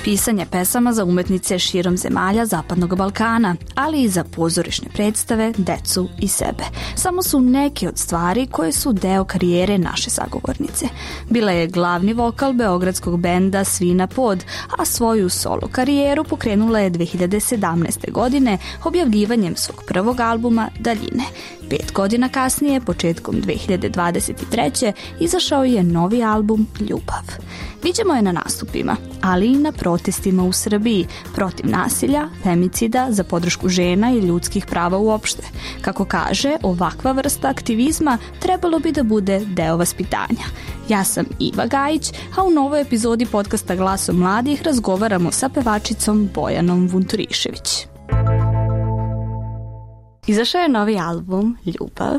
pisanje pesama za umetnice širom zemalja Zapadnog Balkana, ali i za pozorišne predstave, decu i sebe. Samo su neke od stvari koje su deo karijere naše sagovornice. Bila je glavni vokal beogradskog benda Svina Pod, a svoju solo karijeru pokrenula je 2017. godine objavljivanjem svog prvog albuma Daljine. 5 godina kasnije, početkom 2023. izašao je novi album Ljubav. Viđamo je na nastupima, ali i na protestima u Srbiji protiv nasilja, femicida, za podršku žena i ljudskih prava uopšte. Kako kaže, ovakva vrsta aktivizma trebalo bi da bude deo vaspitanja. Ja sam Iva Gajić, a u novoj epizodi podcasta Glasom mladih razgovaramo sa pevačicom Bojanom Vunturišević. Izašao je novi album Ljubav,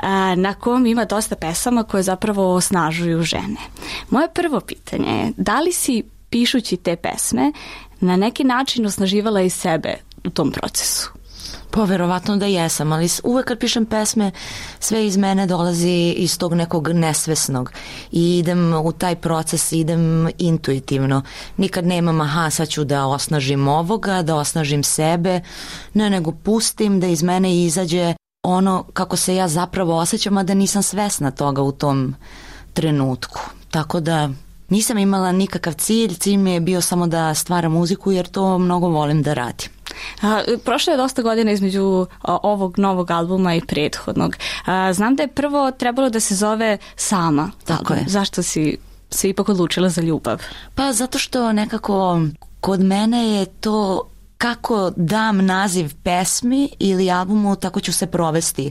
na kom ima dosta pesama koje zapravo osnažuju žene. Moje prvo pitanje je, da li si, pišući te pesme, na neki način osnaživala i sebe u tom procesu? Pa verovatno da jesam, ali uvek kad pišem pesme sve iz mene dolazi iz tog nekog nesvesnog i idem u taj proces, idem intuitivno. Nikad nemam aha, sad ću da osnažim ovoga, da osnažim sebe, ne, nego pustim da iz mene izađe ono kako se ja zapravo osjećam, a da nisam svesna toga u tom trenutku. Tako da nisam imala nikakav cilj mi je bio samo da stvaram muziku jer to mnogo volim da radim. Prošlo je dosta godina između ovog novog albuma i prethodnog. Znam da je prvo trebalo da se zove Sama. Tako je. Zašto si se ipak odlučila za Ljubav? Pa zato što nekako kod mene je to kako dam naziv pesmi ili albumu, tako ću se provesti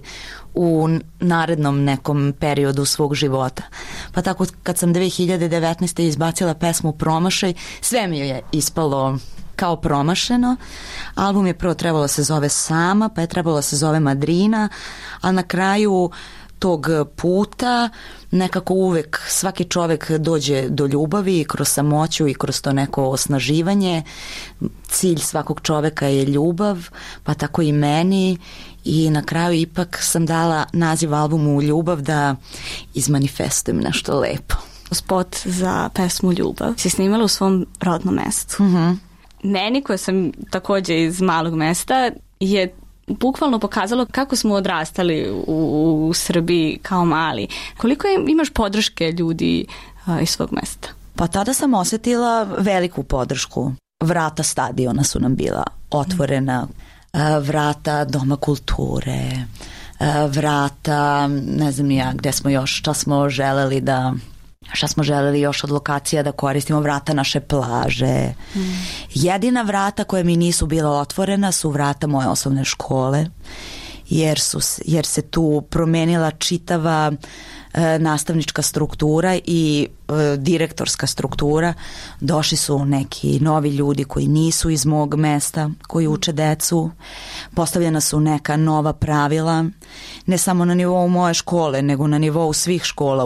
u narednom nekom periodu svog života. Pa tako kad sam 2019. izbacila pesmu Promašaj, sve mi je ispalo kao promašeno. Album je prvo trebalo da se zove Sama, pa je trebalo da se zove Madrina, a na kraju tog puta nekako uvek svaki čovek dođe do ljubavi kroz samoću i kroz to neko osnaživanje. Cilj svakog čoveka je ljubav, pa tako i meni, i na kraju ipak sam dala naziv albumu Ljubav da izmanifestujem nešto lepo. Spot za pesmu Ljubav si snimala u svom rodnom mestu. Meni, koja sam takođe iz malog mesta, je bukvalno pokazalo kako smo odrastali u Srbiji kao mali. Koliko imaš podrške ljudi iz svog mesta? Pa tada sam osetila veliku podršku. Vrata stadiona su nam bila otvorena, vrata Doma kulture, vrata, ne znam ja gde smo još, šta smo želeli još od lokacija da koristimo, vrata naše plaže. Jedina vrata koja mi nisu bila otvorena su vrata moje osnovne škole, jer se tu promenila čitava nastavnička struktura i direktorska struktura. Došli su neki novi ljudi koji nisu iz mog mesta, koji uče decu. Postavljena su neka nova pravila, ne samo na nivou moje škole, nego na nivou svih škola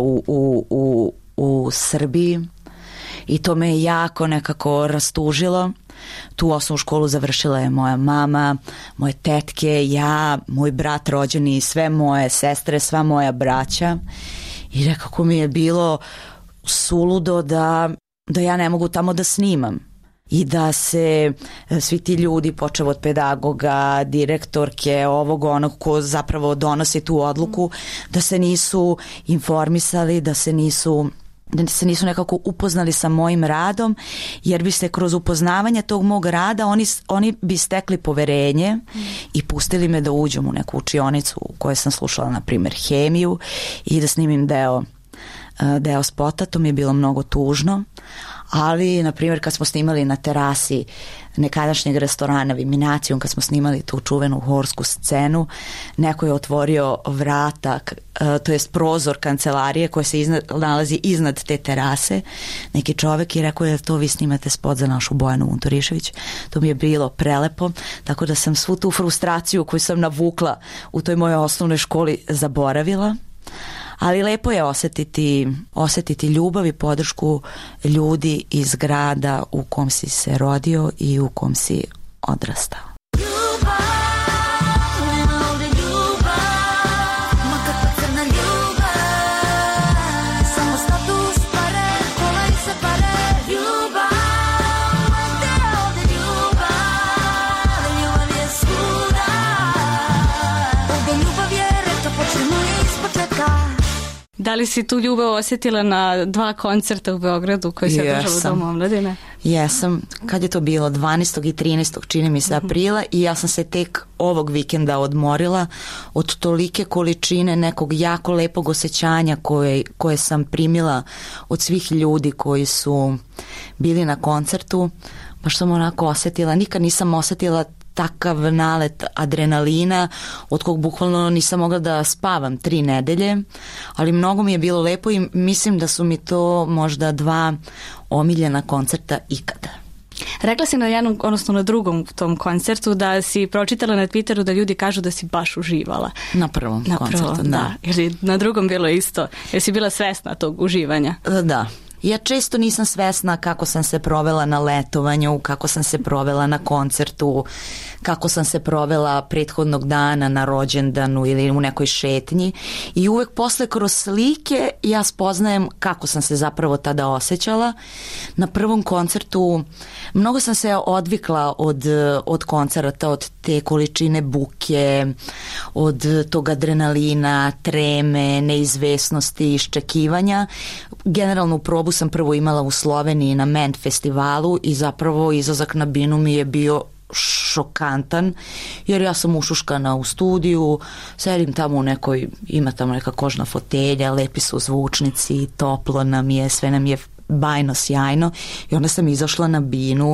u Srbiji, i to me je jako nekako rastužilo. Tu osnovnu školu završila je moja mama, moje tetke, ja, moj brat rođeni, sve moje sestre, sva moja braća, i nekako mi je bilo suludo da ja ne mogu tamo da snimam i da se svi ti ljudi, počev od pedagoga, direktorke, ovog onog ko zapravo donosi tu odluku, da se nisu informisali, da se nisu nekako upoznali sa mojim radom, jer bi se kroz upoznavanje tog mog rada oni bi stekli poverenje i pustili me da uđem u neku učionicu u kojoj sam slušala, na primjer, hemiju, i da snimim deo spota. To mi je bilo mnogo tužno, ali na primjer kad smo snimali na terasi nekadašnjeg restorana Viminacijum, kad smo snimali tu čuvenu horsku scenu, neko je otvorio vrata, to jest prozor kancelarije koja se nalazi iznad te terase, neki čovek, i rekao je, to vi snimate spot za našu Bojanu Vunturišević. To mi je bilo prelepo, tako da sam svu tu frustraciju koju sam navukla u toj mojoj osnovnoj školi zaboravila. Ali lepo je osetiti ljubav i podršku ljudi iz grada u kom si se rodio i u kom si odrastao. Da li si tu ljubav osjetila na 2 koncerta u Beogradu koji se održava u Domu omladine? Jesam. Kad je to bilo? 12. i 13. čini mi se aprila i ja sam se tek ovog vikenda odmorila od tolike količine nekog jako lepog osjećanja koje sam primila od svih ljudi koji su bili na koncertu. Baš sam onako osjetila, nikad nisam osjetila takav nalet adrenalina od kog bukvalno nisam mogla da spavam 3 nedelje, ali mnogo mi je bilo lepo i mislim da su mi to možda 2 omiljena koncerta ikada. Rekla si na jednom, odnosno na drugom tom koncertu da si pročitala na Twitteru da ljudi kažu da si baš uživala. Na prvom koncertu, da. Jer na drugom bilo isto. Jer si bila svesna tog uživanja. Da. Ja često nisam svesna kako sam se provela na letovanju, kako sam se provela na koncertu, kako sam se provela prethodnog dana na rođendanu ili u nekoj šetnji i uvek posle kroz slike ja spoznajem kako sam se zapravo tada osjećala. Na prvom koncertu mnogo sam se odvikla od koncerta, od te količine buke, od tog adrenalina, treme, neizvesnosti, iščekivanja. Generalnu probu sam prvo imala u Sloveniji na Ment festivalu i zapravo izlazak na binu mi je bio šokantan, jer ja sam ušuškana u studiju, sedim tamo u nekoj, ima tamo neka kožna fotelja, lepi su zvučnici, toplo nam je, sve nam je bajno, sjajno i onda sam izašla na binu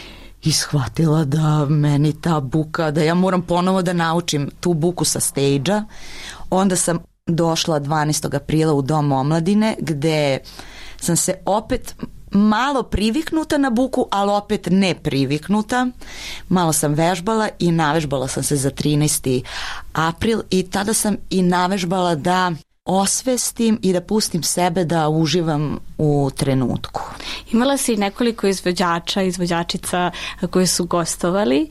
i shvatila da meni ta buka, da ja moram ponovo da naučim tu buku sa stage-a. Onda sam došla 12. aprila u Dom omladine gde sam se opet malo priviknuta na buku, ali opet ne priviknuta. Malo sam vežbala i navežbala sam se za 13. april i tada sam i navežbala da osvestim i da pustim sebe da uživam u trenutku. Imala si nekoliko izvođačica koji su gostovali,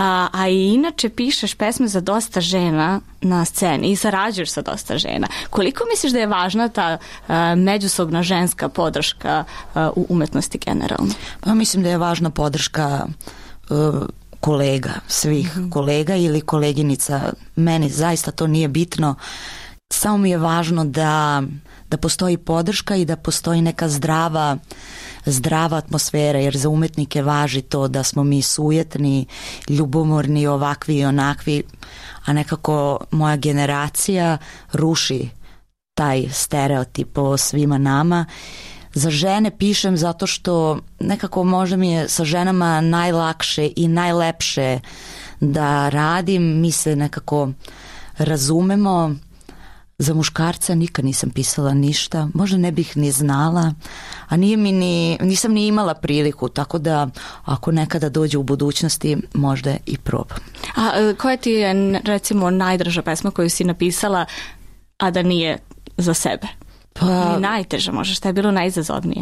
a i inače pišeš pesme za dosta žena na sceni i sarađuješ sa dosta žena. Koliko misliš da je važna ta međusobna ženska podrška u umetnosti generalno? Pa mislim da je važna podrška kolega, svih kolega ili koleginica. Meni zaista to nije bitno. Samo mi je važno da postoji podrška i da postoji neka zdrava atmosfera, jer za umetnike važi to da smo mi sujetni, ljubomorni, ovakvi i onakvi, a nekako moja generacija ruši taj stereotip o svima nama. Za žene pišem zato što nekako možda mi je sa ženama najlakše i najlepše da radim, mi se nekako razumemo. Za muškarca nikad nisam pisala ništa, možda ne bih ni znala, a nisam ni imala priliku, tako da ako nekada dođe u budućnosti, možda i probam. A koja ti je recimo najdraža pesma koju si napisala, a da nije za sebe? Ili najteža možda, šta je bilo najizazovnije?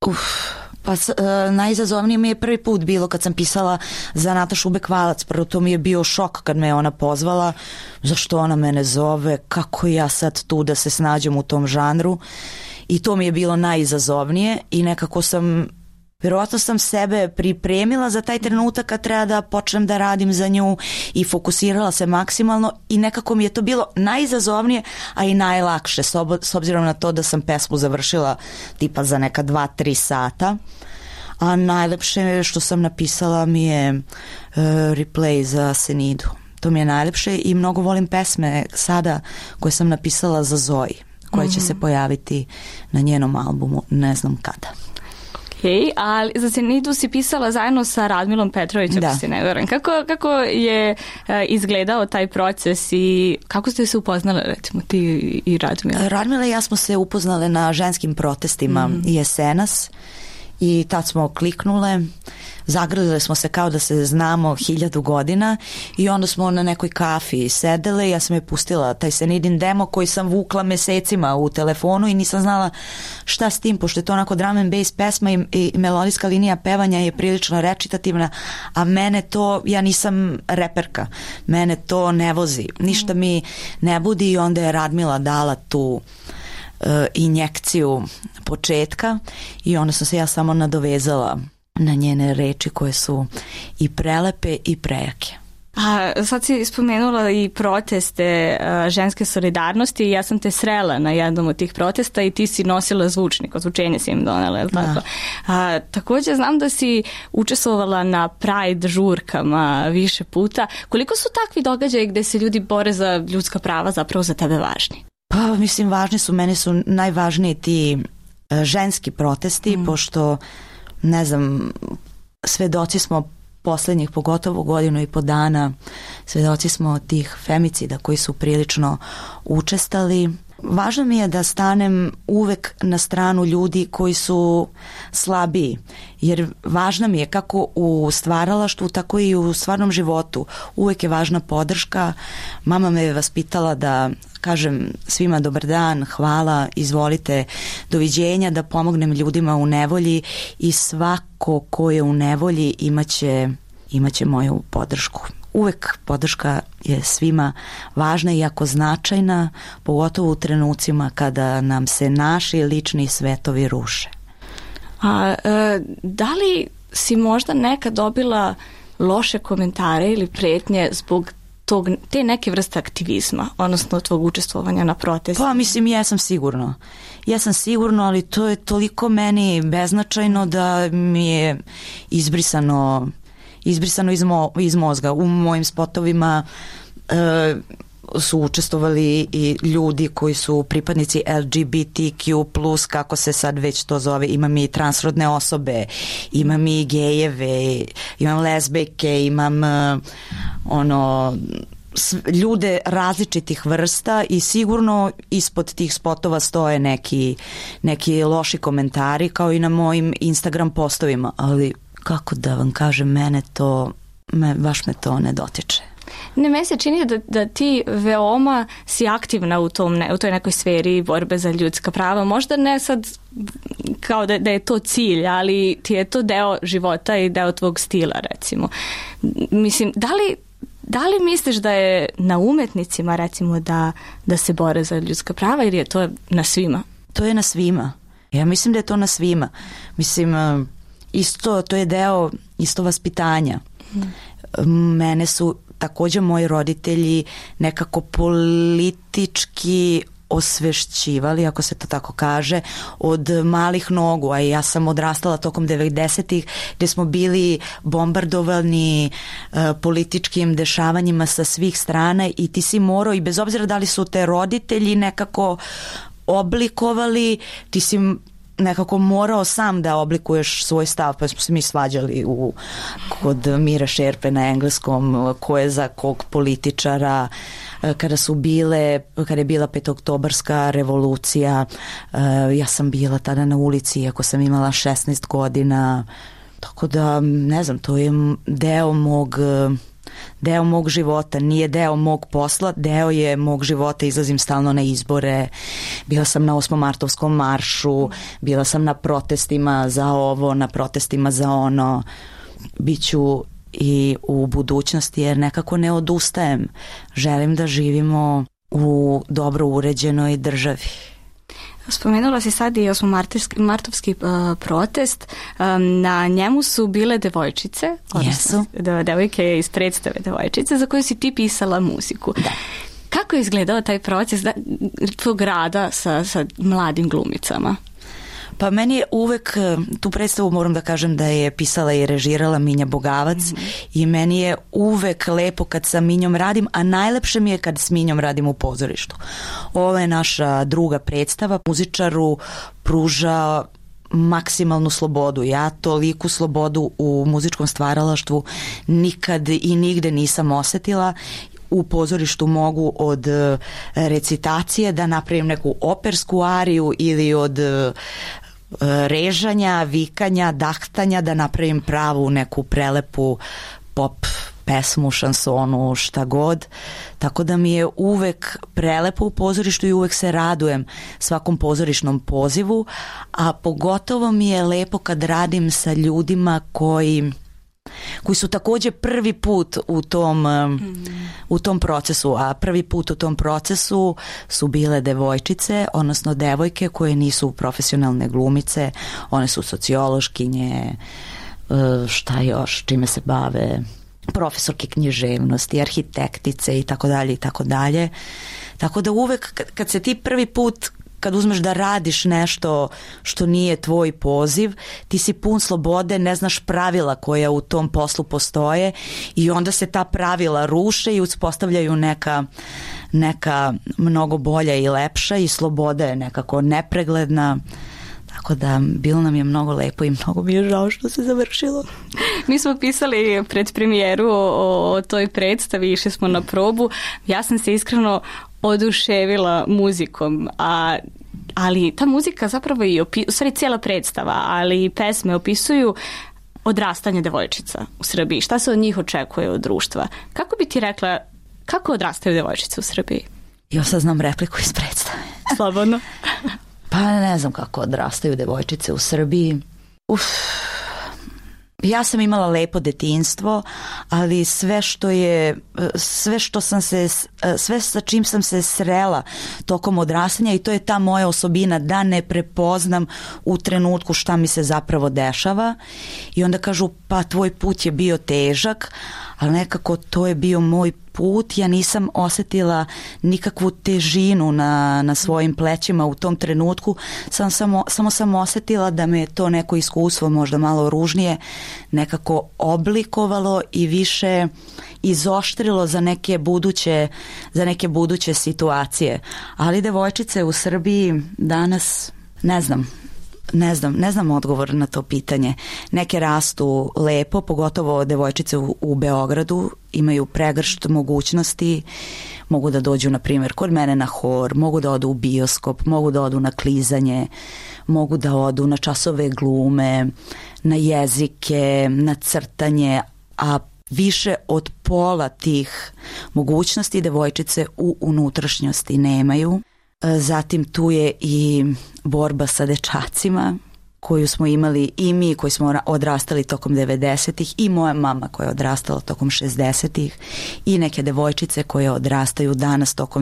Pa najizazovnije mi je prvi put bilo kad sam pisala za Natašu Bekvalac. Prvo to mi je bio šok kad me ona pozvala, zašto ona mene zove, kako ja sad tu da se snađem u tom žanru, i to mi je bilo najizazovnije i nekako vjerovatno sam sebe pripremila za taj trenutak kad treba da počnem da radim za nju i fokusirala se maksimalno i nekako mi je to bilo najizazovnije, a i najlakše s obzirom na to da sam pesmu završila tipa za neka 2-3 sata. A najlepše što sam napisala mi je replay za Senidu. To mi je najlepše i mnogo volim pesme sada koje sam napisala za Zoji, koje će se pojaviti na njenom albumu, ne znam kada. Okay, ali za Senidu si pisala zajedno sa Radmilom Petrovićem, ako se ne varam. Kako je izgledao taj proces i kako ste se upoznali, recimo, ti i Radmila? Radmila i ja smo se upoznale na ženskim protestima Jesenas i tad smo kliknule, zagrlile smo se kao da se znamo 1000 godina i onda smo na nekoj kafi sedele i ja sam je pustila taj Senidin demo koji sam vukla mesecima u telefonu i nisam znala šta s tim, pošto je to onako drum and bass pesma i melodijska linija pevanja je prilično recitativna, a mene to, ja nisam reperka, mene to ne vozi, ništa mi ne budi i onda je Radmila dala tu injekciju početka i onda sam se ja samo nadovezala na njene reči koje su i prelepe i prejake. A sad si spomenula i proteste ženske solidarnosti i ja sam te srela na jednom od tih protesta i ti si nosila zvučnik, ozvučenje si im donela, je li tako? Također znam da si učestvovala na Pride žurkama više puta. Koliko su takvi događaji gde se ljudi bore za ljudska prava zapravo za tebe važni? Pa mislim važni su, meni su najvažniji ti ženski protesti, pošto ne znam, svedoci smo posljednjih pogotovo godinu i po dana, svedoci smo tih femicida koji su prilično učestali. Važno mi je da stanem uvek na stranu ljudi koji su slabiji, jer važno mi je kako u stvaralaštvu, tako i u stvarnom životu. Uvek je važna podrška. Mama me je vaspitala da kažem svima dobar dan, hvala, izvolite, doviđenja, da pomognem ljudima u nevolji i svako ko je u nevolji imaće moju podršku. Uvek podrška je svima važna i jako značajna, pogotovo u trenucima kada nam se naši lični svetovi ruše. Da li si možda nekad dobila loše komentare ili pretnje zbog te neke vrste aktivizma, odnosno tvog učestvovanja na protestu? Pa mislim, jesam sigurno, ali to je toliko meni beznačajno da mi je izbrisano iz mozga. U mojim spotovima su učestvovali i ljudi koji su pripadnici LGBTQ+, kako se sad već to zove, imam i transrodne osobe, imam i gejeve, imam lezbejke, imam ljude različitih vrsta i sigurno ispod tih spotova stoje neki loši komentari kao i na mojim Instagram postovima, ali kako da vam kažem, baš me to ne dotiče. Ne, meni se čini da ti veoma si aktivna u toj nekoj sferi borbe za ljudska prava. Možda ne sad kao da je to cilj, ali ti je to deo života i deo tvog stila, recimo. Mislim, da li misliš da je na umetnicima, recimo, da se bore za ljudska prava ili je to na svima? To je na svima. Ja mislim da je to na svima. Mislim, isto, to je deo isto vaspitanja. Mene su također moji roditelji nekako politički osvešćivali, ako se to tako kaže, od malih nogu, a ja sam odrastala tokom 90-ih gdje smo bili bombardovani političkim dešavanjima sa svih strana i ti si morao, i bez obzira da li su te roditelji nekako oblikovali, ti si nekako morao sam da oblikuješ svoj stav, pa smo se mi svađali kod Mira Šerpe na engleskom, ko je za kog političara, kada je bila petooktobarska revolucija, ja sam bila tada na ulici iako sam imala 16 godina, tako da ne znam, to je deo mog života, nije deo mog posla, deo je mog života, izlazim stalno na izbore, bila sam na 8. maršu, bila sam na protestima za ovo, na protestima za ono, biću i u budućnosti jer nekako ne odustajem, želim da živimo u dobro uređenoj državi. Spomenula si sad i 8. protest. Na njemu su bile devojčice, odnosno devojke iz predstave Devojčice, za koju si ti pisala muziku. Da. Kako je izgledao taj proces tvog rada sa mladim glumicama? Pa meni je uvek, tu predstavu moram da kažem da je pisala i režirala Minja Bogavac i meni je uvek lepo kad sa Minjom radim, a najlepše mi je kad s Minjom radim u pozorištu. Ovo je naša druga predstava, muzičaru pruža maksimalnu slobodu. Ja toliku slobodu u muzičkom stvaralaštvu nikad i nigde nisam osetila. U pozorištu mogu od recitacije da napravim neku opersku ariju ili od režanja, vikanja, dahtanja da napravim pravu neku prelepu pop pesmu, šansonu, šta god. Tako da mi je uvek prelepo u pozorištu i uvek se radujem svakom pozorišnom pozivu, a pogotovo mi je lepo kad radim sa ljudima koji su također prvi put u tom procesu, a prvi put u tom procesu su bile devojčice, odnosno devojke koje nisu profesionalne glumice, one su sociološkinje, šta još, čime se bave, profesorke književnosti, arhitektice i tako dalje i tako dalje. Tako da uvek kad se ti prvi put, kad uzmeš da radiš nešto što nije tvoj poziv, ti si pun slobode, ne znaš pravila koja u tom poslu postoje i onda se ta pravila ruše i uspostavljaju neka mnogo bolja i lepša i sloboda je nekako nepregledna. Tako da bilo nam je mnogo lepo i mnogo mi je žao što se završilo. Mi smo pisali pred premijeru o toj predstavi, išli smo na probu. Ja sam se iskreno oduševila muzikom, ali ta muzika zapravo i u stvari cijela predstava, ali i pesme opisuju odrastanje devojčica u Srbiji. Šta se od njih očekuje od društva? Kako bi ti rekla, kako odrastaju devojčice u Srbiji? Ja sad znam repliku iz predstave. Slobodno. Pa ne znam kako odrastaju devojčice u Srbiji. Ja sam imala lepo detinjstvo, ali sve sa čim sam se srela tokom odrastanja, i to je ta moja osobina da ne prepoznam u trenutku šta mi se zapravo dešava, i onda kažu pa tvoj put je bio težak, ali nekako to je bio moj put, ja nisam osetila nikakvu težinu na svojim plećima u tom trenutku, samo sam osetila da me to neko iskustvo, možda malo ružnije, nekako oblikovalo i više izoštrilo za neke buduće situacije. Ali devojčice u Srbiji danas, ne znam odgovor na to pitanje. Neke rastu lepo, pogotovo devojčice u Beogradu, imaju pregršt mogućnosti, mogu da dođu na primjer kod mene na hor, mogu da odu u bioskop, mogu da odu na klizanje, mogu da odu na časove glume, na jezike, na crtanje, a više od pola tih mogućnosti devojčice u unutrašnjosti nemaju. Zatim tu je i borba sa dečacima koju smo imali i mi koji smo odrastali tokom 90-ih i moja mama koja je odrastala tokom 60-ih i neke devojčice koje odrastaju danas tokom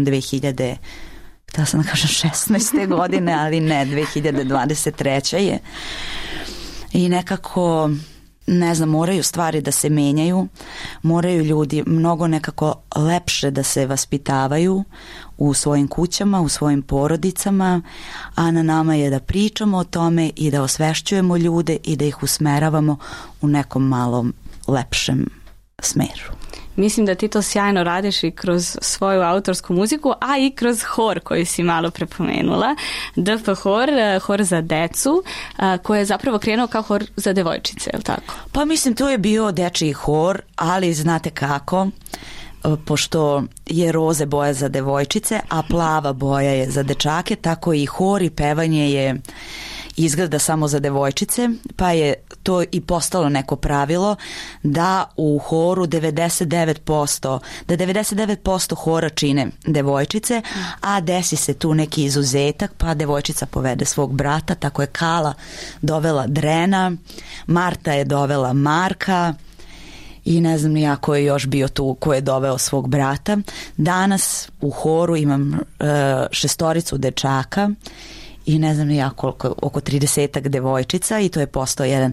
16. godine, ali ne, 2023. je. I nekako, ne znam, moraju stvari da se menjaju, moraju ljudi mnogo nekako lepše da se vaspitavaju u svojim kućama, u svojim porodicama, a na nama je da pričamo o tome i da osvešćujemo ljude i da ih usmeravamo u nekom malom lepšem smeru. Mislim da ti to sjajno radiš i kroz svoju autorsku muziku, a i kroz hor koji si malo prepomenula. DF hor za decu, koji je zapravo krenuo kao hor za devojčice, je li tako? Pa mislim, to je bio dečiji hor, ali znate kako, pošto je roze boja za devojčice, a plava boja je za dečake, tako i hor i pevanje je izgleda samo za devojčice, pa je to i postalo neko pravilo da u horu 99% hora čine devojčice, a desi se tu neki izuzetak, pa devojčica povede svog brata, tako je Kala dovela Drena, Marta je dovela Marka i ne znam ja ko je još bio tu ko je doveo svog brata. Danas u horu imam 6 dečaka i ne znam ja koliko, oko 30 devojčica, i to je postao jedan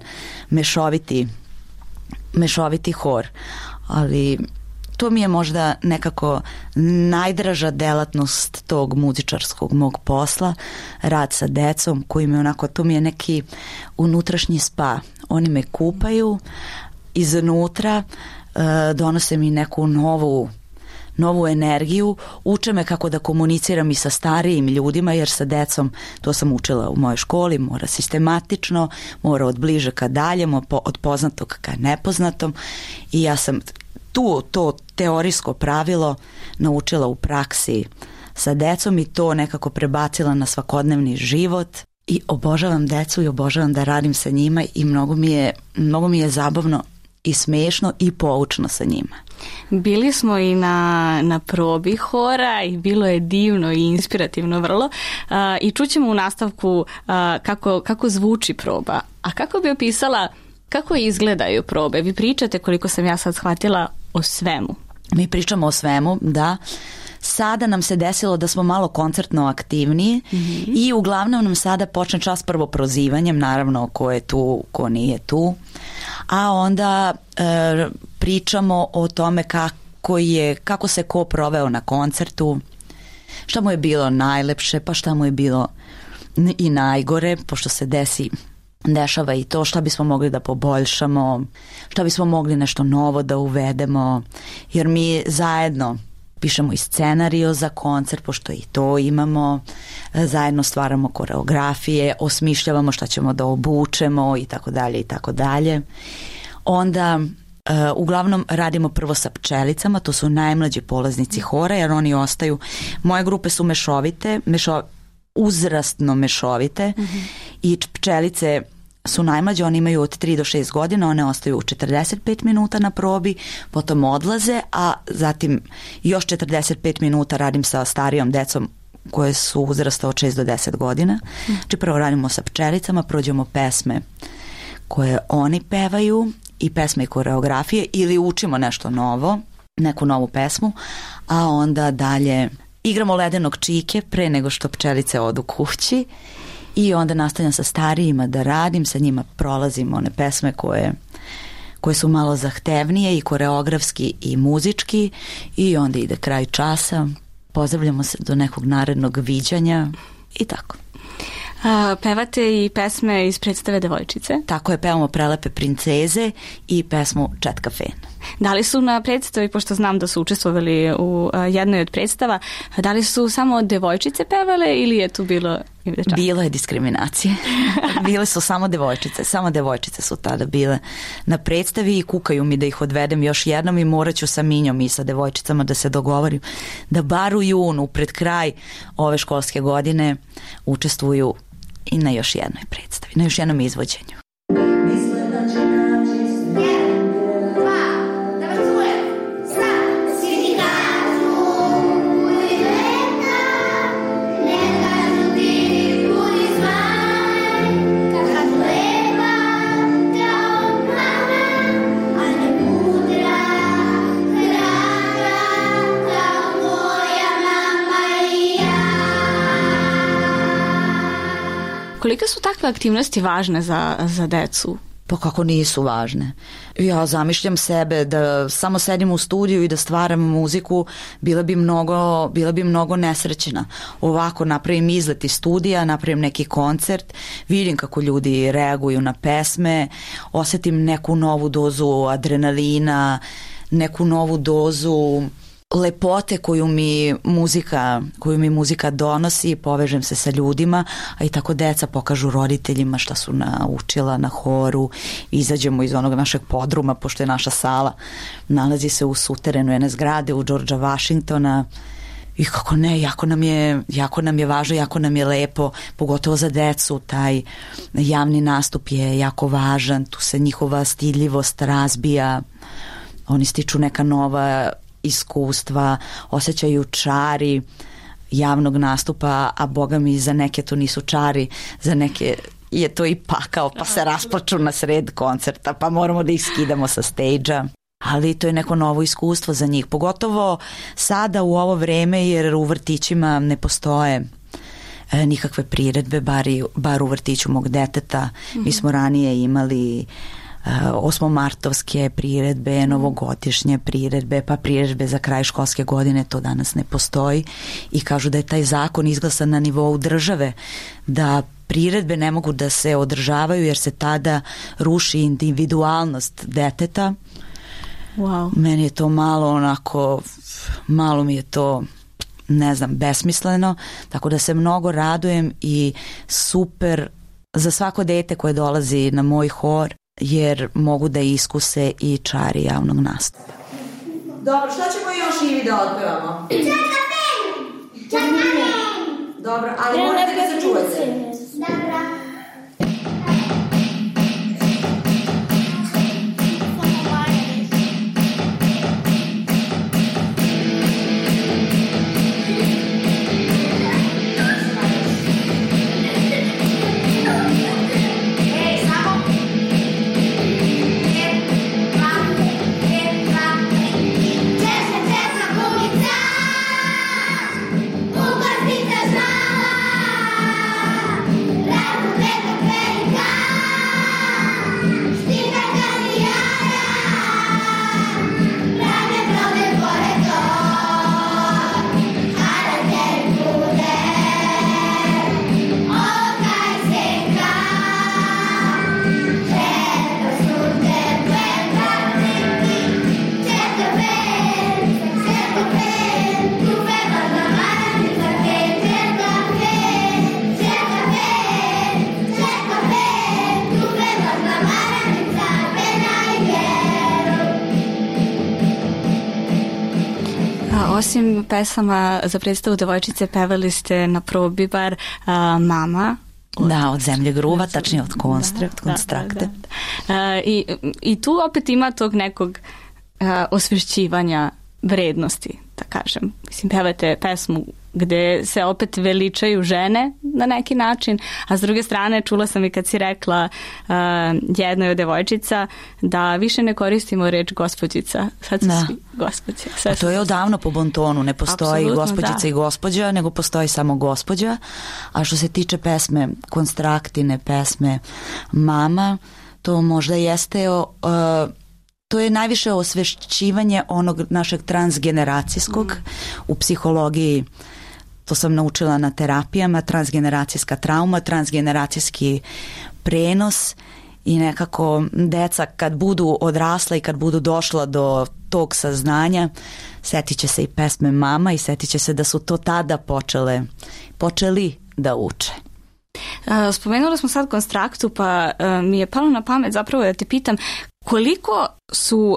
mešoviti hor. Ali to mi je možda nekako najdraža delatnost tog muzičarskog mog posla, rad sa decom koji mi onako, to mi je neki unutrašnji spa. Oni me kupaju iznutra, donose mi neku novu energiju, uče me kako da komuniciram i sa starijim ljudima, jer sa decom, to sam učila u mojoj školi, mora sistematično, mora od bliže ka daljem, od poznatog ka nepoznatom, i ja sam to teorijsko pravilo naučila u praksi sa decom i to nekako prebacila na svakodnevni život. I obožavam decu i obožavam da radim sa njima i mnogo mi je zabavno i smešno i poučno sa njima. Bili smo i na probi hora i bilo je divno i inspirativno vrlo, i čućemo u nastavku kako zvuči proba. A kako bi opisala kako izgledaju probe? Vi pričate, koliko sam ja sad shvatila, o svemu. Mi pričamo o svemu, da. Sada nam se desilo da smo malo koncertno aktivniji, i uglavnom nam sada počne čas prvo prozivanjem, naravno ko je tu, ko nije tu, a onda pričamo o tome kako se ko proveo na koncertu, šta mu je bilo najlepše, pa šta mu je bilo i najgore, pošto se dešava i to, šta bismo mogli da poboljšamo, šta bismo mogli nešto novo da uvedemo, jer mi zajedno pišemo i scenario za koncert, pošto i to imamo, zajedno stvaramo koreografije, osmišljavamo šta ćemo da obučemo i tako dalje i tako dalje. Onda uglavnom radimo prvo sa pčelicama, to su najmlađi polaznici hora, jer oni ostaju, moje grupe su mešovite, uzrastno mešovite, i pčelice su najmlađe, oni imaju od 3 do 6 godina, one ostaju 45 minuta na probi, potom odlaze, a zatim još 45 minuta radim sa starijom decom koje su uzrasta od 6 do 10 godina. Znači prvo radimo sa pčelicama, prođemo pesme koje oni pevaju i pesme i koreografije, ili učimo nešto novo, neku novu pesmu, a onda dalje igramo ledenog čike pre nego što pčelice odu kući, i onda nastavljam sa starijima da radim, sa njima prolazim one pesme koje su malo zahtevnije i koreografski i muzički, i onda ide kraj časa, pozdravljamo se do nekog narednog viđanja i tako. Pevate i pesme iz predstave Devojčice? Tako je, pevamo Prelepe princeze i pesmu Četka Fen. Da li su na predstavi, pošto znam da su učestvovali u jednoj od predstava, da li su samo devojčice pevale ili je tu bilo i dečaka? Bilo je diskriminacije. Bile su samo devojčice su tada bile na predstavi i kukaju mi da ih odvedem još jednom, i morat ću sa Minjom i sa devojčicama da se dogovorim da bar u junu, pred kraj ove školske godine, učestvuju i na još jednoj predstavi, na još jednom izvođenju. Koliko su takve aktivnosti važne za decu? Pa kako nisu važne. Ja zamišljam sebe da samo sedim u studiju i da stvaram muziku, bila bi mnogo nesrećena. Ovako napravim izlet iz studija, napravim neki koncert, vidim kako ljudi reaguju na pesme, osetim neku novu dozu adrenalina, neku novu dozu lepote koju mi muzika donosi, povežem se sa ljudima, a i tako deca pokažu roditeljima šta su naučila na horu, izađemo iz onog našeg podruma, pošto je naša sala nalazi se u suterenu jedne zgrade u Georgea Washingtona, i kako ne, jako nam je važno, jako nam je lepo, pogotovo za decu, taj javni nastup je jako važan, tu se njihova stidljivost razbija, oni stiču neka nova iskustva, osjećaju čari javnog nastupa, a boga mi za neke to nisu čari, za neke je to i pakao, pa se rasplaču na sred koncerta, pa moramo da ih skidamo sa stage-a. Ali to je neko novo iskustvo za njih, pogotovo sada u ovo vreme, jer u vrtićima ne postoje nikakve priredbe, bar u vrtiću mog deteta. Mi smo ranije imali osmomartovske priredbe, novogodišnje priredbe, pa priredbe za kraj školske godine, to danas ne postoji, i kažu da je taj zakon izglasan na nivou države, da priredbe ne mogu da se održavaju jer se tada ruši individualnost deteta. Wow. Meni je to malo mi je to, ne znam, besmisleno, tako da se mnogo radujem i super za svako dete koje dolazi na moj hor, jer mogu da iskuse i čari javnog nastupa. Dobro, šta ćemo još Ivi da otpevamo? Čaka fen! Dobro, ali morate da se čujete. Dobro. Ugasnica znala, Osim pesama za predstavu Devojčice, pevali ste na probi bar Mama. Da, od Zemlje gruva, tačnije od Konstrakte. I tu opet ima tog nekog osvešćivanja vrednosti, da kažem. Mislim, pevate pesmu gde se opet veličaju žene na neki način, a s druge strane čula sam i kad si rekla jednoj od devojčica da više ne koristimo reč gospođica, sad su svi gospođe. A to je odavno po bontonu, ne postoji gospođica i gospođa, nego postoji samo gospođa, a što se tiče pesme Konstraktine, pesme Mama, to možda jeste to je najviše osvešćivanje onog našeg transgeneracijskog u psihologiji. To sam naučila na terapijama, transgeneracijska trauma, transgeneracijski prenos i nekako deca kad budu odrasla i kad budu došla do tog saznanja, setit će se i pesme Mama i setit će se da su to tada počeli da uče. Spomenuli smo sad Konstraktu, pa mi je palo na pamet zapravo da te pitam koliko su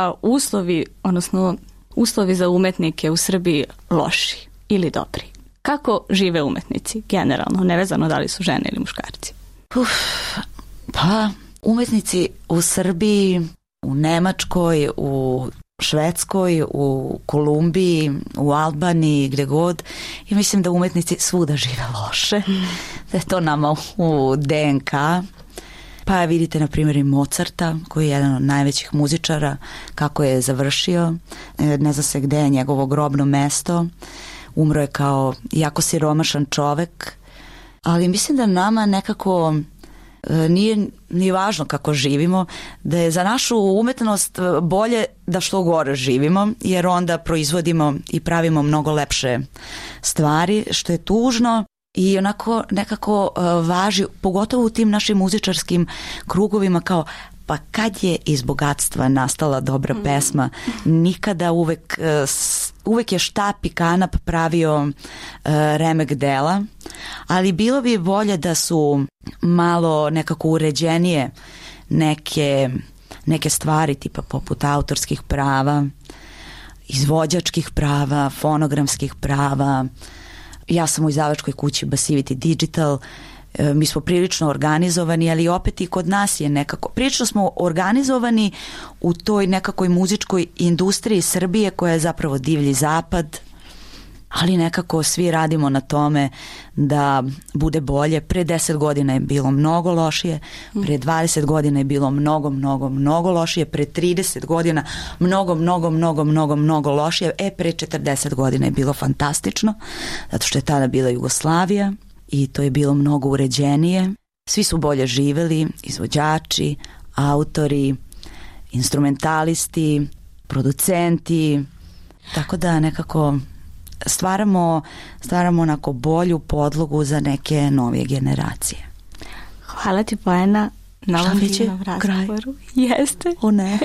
uslovi za umetnike u Srbiji loši ili dobri? Kako žive umetnici generalno, nevezano da li su žene ili muškarci? Pa, umetnici u Srbiji, u Nemačkoj, u Švedskoj, u Kolumbiji, u Albaniji, gde god, i mislim da umetnici svuda žive loše, da je to nama u DNK. Pa vidite na primjer i Mozarta, koji je jedan od najvećih muzičara, kako je završio, ne zna se gde je njegovo grobno mesto, umro je kao jako siromašan čovek, ali mislim da nama nekako nije ni važno kako živimo, da je za našu umetnost bolje da što gore živimo, jer onda proizvodimo i pravimo mnogo lepše stvari, što je tužno i onako nekako važi, pogotovo u tim našim muzičarskim krugovima, kao pa kad je iz bogatstva nastala dobra pesma, nikada uvek je štap i kanap pravio remek dela, ali bilo bi bolje da su malo nekako uređenije neke stvari tipa poput autorskih prava, izvođačkih prava, fonogramskih prava. Ja sam u izdavačkoj kući Basivity Digital, mi smo prilično organizovani, ali opet i kod nas je nekako, prilično smo organizovani u toj nekakoj muzičkoj industriji Srbije koja je zapravo divlji zapad, ali nekako svi radimo na tome da bude bolje. Pre 10 godina je bilo mnogo lošije, pre 20 godina je bilo mnogo lošije, pre 30 godina mnogo lošije, pre 40 godina je bilo fantastično, zato što je tada bila Jugoslavija i to je bilo mnogo uređenije. Svi su bolje živeli, izvođači, autori, instrumentalisti, producenti, tako da nekako stvaramo onako bolju podlogu za neke novije generacije. Hvala ti, Bojana, na ovom divnom razgovoru. Jeste. O ne.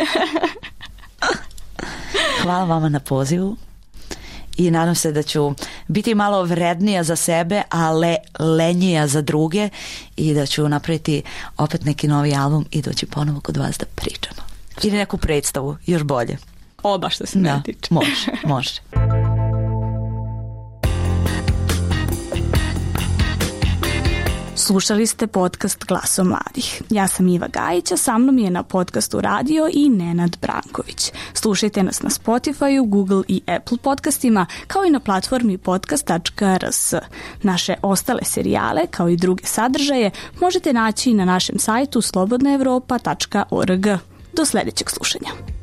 Hvala vama na pozivu i nadam se da ću biti malo vrednija za sebe, a lenjija za druge i da ću napraviti opet neki novi album i doći ponovo kod vas da pričamo. Ili neku predstavu, još bolje. Oba što se ne tiče. Može. Slušali ste podcast Glasom mladih. Ja sam Iva Gajić, a sa mnom je na podcastu radio i Nenad Branković. Slušajte nas na Spotify, Google i Apple podcastima, kao i na platformi podcast.rs. Naše ostale serijale, kao i druge sadržaje, možete naći na našem sajtu slobodnaevropa.org. Do sljedećeg slušanja.